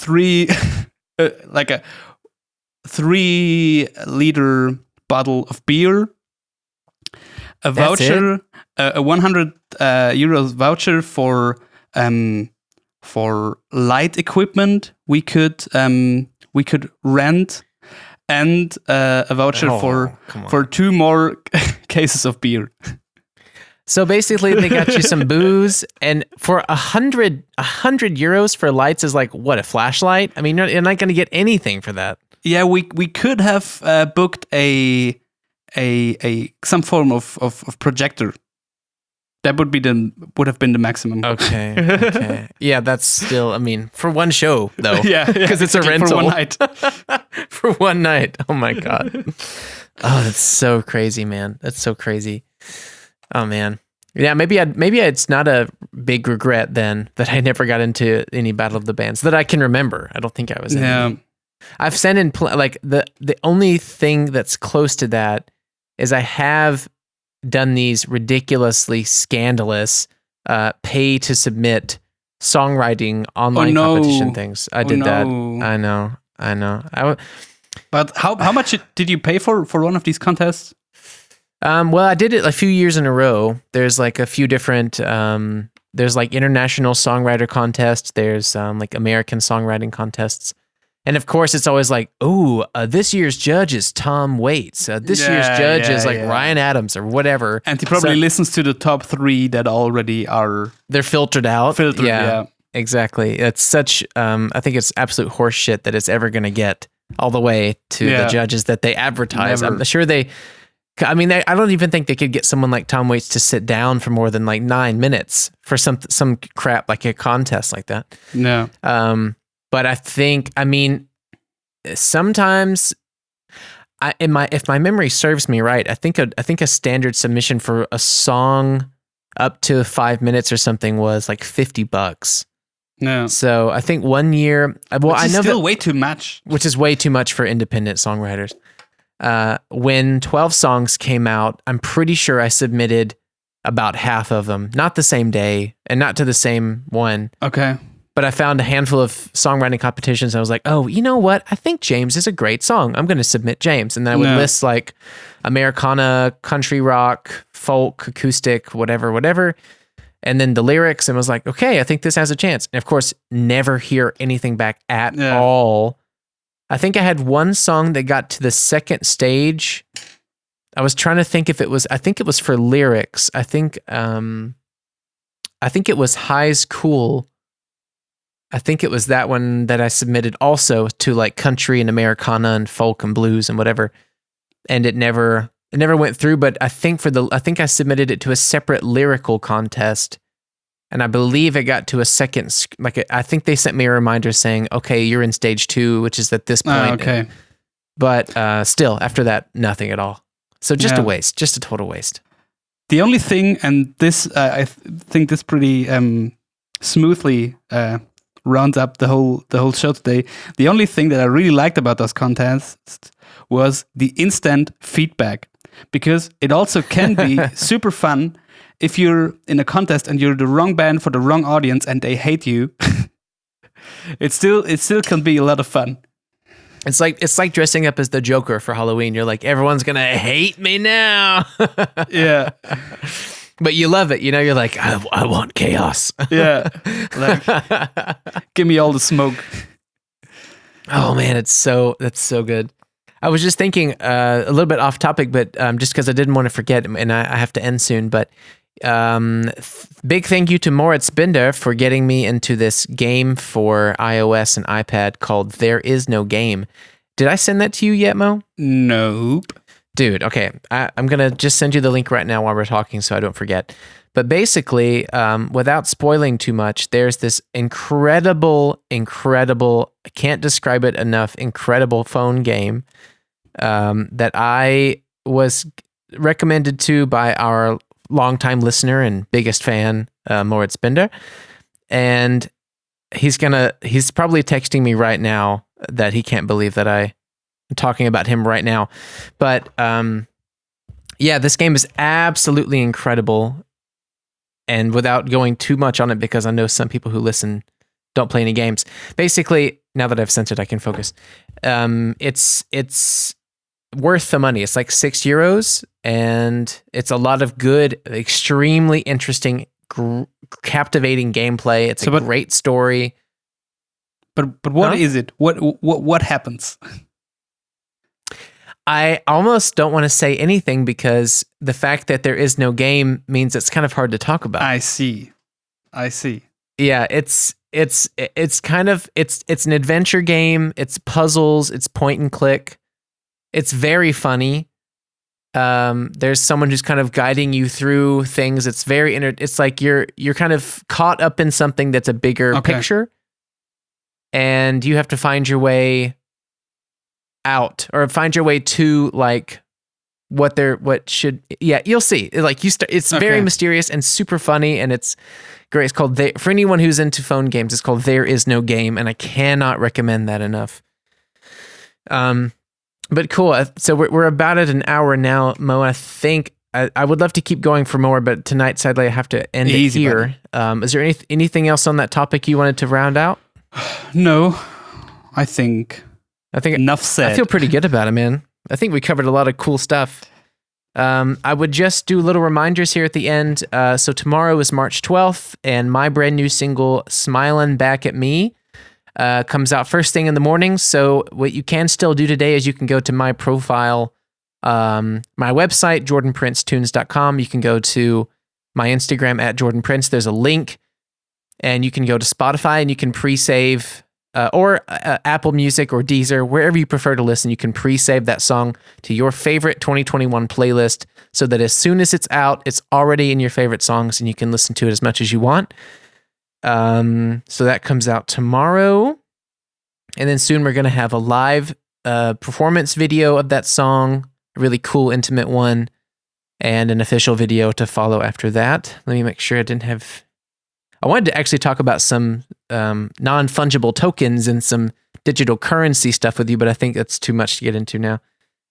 3-liter bottle of beer, a voucher, a 100 euros voucher for light equipment we could rent, and a voucher for 2 more cases of beer. So basically, they got you some booze, and for 100 euros for lights is like what, a flashlight? I mean, you're not going to get anything for that. Yeah, we could have booked some form of projector. That would have been the maximum. Okay. Yeah, that's still. I mean, for one show though. Yeah, because it's a rental for one night. For one night. Oh my god. Oh, that's so crazy, man. That's so crazy. Oh man. Yeah, maybe it's not a big regret then that I never got into any Battle of the Bands that I can remember. I don't think I was in any. I've sent in like the only thing that's close to that is I have done these ridiculously scandalous pay to submit songwriting online competition things. I did that. I know. But how much did you pay for one of these contests? Well, I did it a few years in a row. There's like a few different. There's like international songwriter contests. There's like American songwriting contests. And of course, it's always like, this year's judge is Tom Waits. This year's judge is like Ryan Adams or whatever. And he probably listens to the top 3 that already are... They're filtered out. Yeah, exactly. It's such, I think it's absolute horse shit that it's ever going to get all the way to the judges that they advertise. Never. I'm sure I don't even think they could get someone like Tom Waits to sit down for more than like 9 minutes for some crap like a contest like that. No. But I think, sometimes, if my memory serves me right, I think a standard submission for a song up to 5 minutes or something was like $50. No. So I think one year, I know still way too much, which is way too much for independent songwriters. When 12 songs came out, I'm pretty sure I submitted about half of them, not the same day and not to the same one. Okay. But I found a handful of songwriting competitions. And I was like, oh, you know what? I think James is a great song. I'm going to submit James. And then I would list like Americana, country rock, folk, acoustic, whatever. And then the lyrics, and was like, okay, I think this has a chance. And of course, never hear anything back at all. I think I had one song that got to the second stage. I was trying to think if it was, I think it was for lyrics. I think it was High's Cool. I think it was that one that I submitted also to like country and Americana and folk and blues and whatever. And it never went through, but I think I submitted it to a separate lyrical contest. And I believe it got to a second, I think they sent me a reminder saying, okay, you're in stage 2, which is at this point. Okay. But still, after that, nothing at all. So just a waste, just a total waste. The only thing, and this, I think this pretty smoothly rounds up the whole show today. The only thing that I really liked about those contests was the instant feedback, because it also can be super fun if you're in a contest and you're the wrong band for the wrong audience and they hate you. it still can be a lot of fun. It's like dressing up as the Joker for Halloween. You're like, everyone's gonna hate me now. Yeah. But you love it, you're like, I want chaos. Yeah. Like, give me all the smoke. Oh man, that's so good. I was just thinking a little bit off topic, but just because I didn't want to forget, and I have to end soon, but big thank you to Moritz Binder for getting me into this game for iOS and iPad called There Is No Game. Did I send that to you yet, Mo? Nope. Dude, okay. I'm going to just send you the link right now while we're talking so I don't forget. But basically, without spoiling too much, there's this incredible, I can't describe it enough, incredible phone game that I was recommended to by our longtime listener and biggest fan, Moritz Binder. And he's probably texting me right now that he can't believe that I'm talking about him right now. But this game is absolutely incredible. And without going too much on it, because I know some people who listen don't play any games. Basically, now that I've sent it, I can focus. It's worth the money. It's like €6, and it's a lot of good, extremely interesting, captivating gameplay. It's a great story. But what is it? What happens? I almost don't want to say anything because the fact that there is no game means it's kind of hard to talk about. I see. Yeah, it's kind of it's an adventure game. It's puzzles. It's point and click. It's very funny. There's someone who's kind of guiding you through things. It's very it's like you're kind of caught up in something that's a bigger picture, and you have to find your way out or find your way to like you'll see. Like it's very mysterious and super funny, and it's great. It's called for anyone who's into phone games, it's called There Is No Game, and I cannot recommend that enough. But cool. So we're about at an hour now, Mo. I think I would love to keep going for more, but tonight, sadly, I have to end it here. Is there anything else on that topic you wanted to round out? No, I think enough said. I feel pretty good about it, man. I think we covered a lot of cool stuff. I would just do little reminders here at the end. So tomorrow is March 12th, and my brand new single, Smilin' Back at Me, comes out first thing in the morning. So what you can still do today is you can go to my profile, my website, jordanprincetunes.com. You can go to my Instagram at jordanprince. There's a link, and you can go to Spotify and you can pre-save, or Apple Music or Deezer, wherever you prefer to listen. You can pre-save that song to your favorite 2021 playlist so that as soon as it's out, it's already in your favorite songs and you can listen to it as much as you want. So that comes out tomorrow. And then soon we're going to have a live performance video of that song, a really cool, intimate one, and an official video to follow after that. Let me make sure I wanted to actually talk about some non-fungible tokens and some digital currency stuff with you, but I think that's too much to get into now.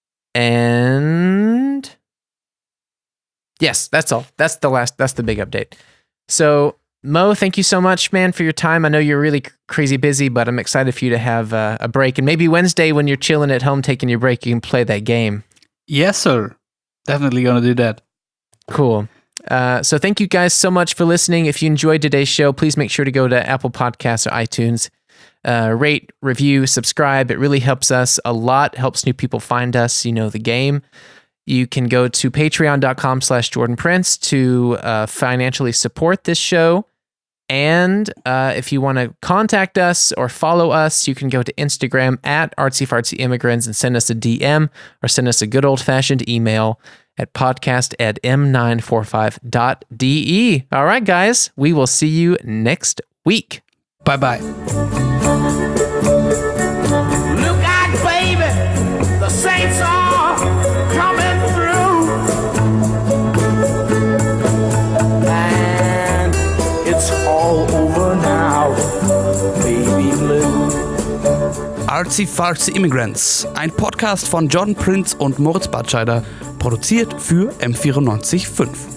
And yes, that's all. That's the big update. So Mo, thank you so much, man, for your time. I know you're really crazy busy, but I'm excited for you to have a break. And maybe Wednesday when you're chilling at home taking your break, you can play that game. Yes, sir. Definitely going to do that. Cool. So thank you guys so much for listening. If you enjoyed today's show, please make sure to go to Apple Podcasts or iTunes. Rate, review, subscribe. It really helps us a lot, helps new people find us, the game. You can go to patreon.com/JordanPrince to financially support this show. And if you want to contact us or follow us, you can go to Instagram at artsyfartsyimmigrants and send us a DM or send us a good old-fashioned email at podcast@m945.de. All right, guys, we will see you next week. Bye-bye. Look out, baby, the saints are coming through. And it's all over now, baby blue. Artsy Fartsy Immigrants, ein Podcast von Jordan Prince und Moritz Batscheider, produziert für M94.5.